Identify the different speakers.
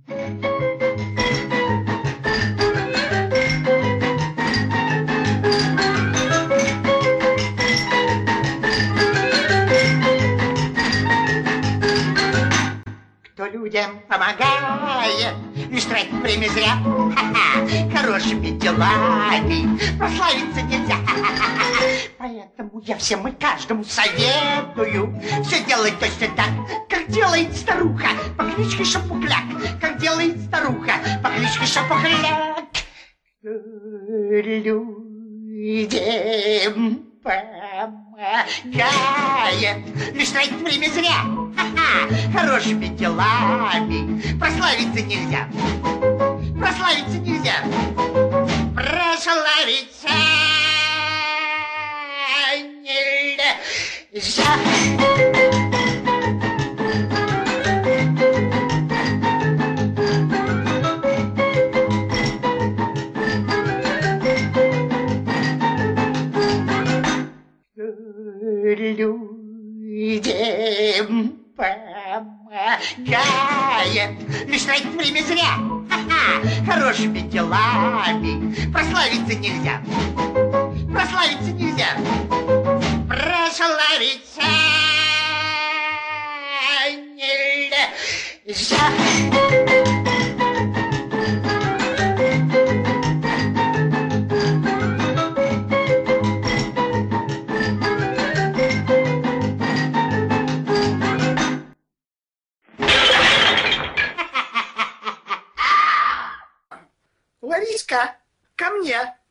Speaker 1: Кто людям помогает, лишь тратит время зря. Хорошими делами прославиться нельзя. Поэтому я всем и каждому советую все делать точно так, как делает старуха по кличке Шапокляк. Как делает старуха по кличке Шапокляк. Людям помогает, лишь тратит время зря. Хорошими делами прославиться нельзя. Прославиться нельзя. Прославиться нельзя. Людям помогает, лишь тратит время зря. Хорошими делами прославиться нельзя. Прославиться нельзя. Прославиться нельзя.
Speaker 2: Лариска, ко мне.